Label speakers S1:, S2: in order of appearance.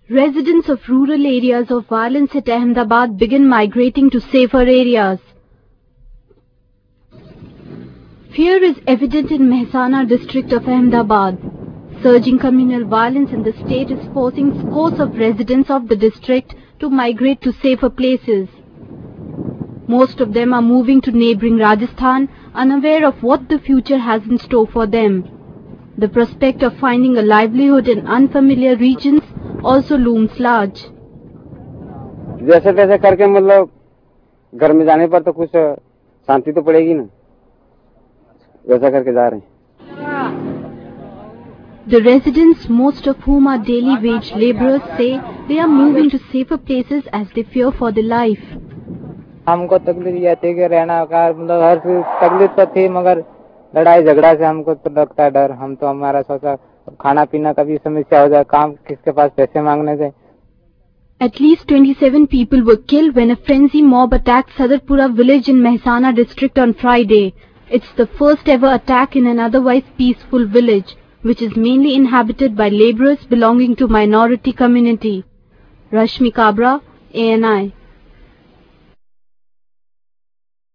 S1: Residents of rural areas of violence at Ahmedabad begin migrating to safer areas. Fear is evident in Mehsana district of Ahmedabad. Surging communal violence in the state is forcing scores of residents of the district to migrate to safer places. Most of them are moving to neighbouring Rajasthan, unaware of what the future has in store for them. The prospect of finding a livelihood in unfamiliar regions also looms large.
S2: जैसे तैसे करके मतलब घर में जाने पर तो कुछ शांति तो पड़ेगी ना, वैसा करके जा रहे हैं.
S1: The residents, most of whom are daily wage labourers, say they are moving to safer places as they fear for their life.
S2: हमको तकलीफ ये थी कि रहना का मतलब हर तकलीफ तो थी, मगर लड़ाई झगड़ा से हमको तो लगता है डर. हम तो हमारा सोचा खाना पीना का भी समस्या हो जाए, काम किसके पास पैसे मांगने से.
S1: At least 27 people were killed when a frenzy mob attacked Sadarpura village in Mehsana district on Friday. It's the first ever attack in an otherwise peaceful village, which is mainly inhabited by labourers belonging to minority community. Rashmi Kabra, ANI.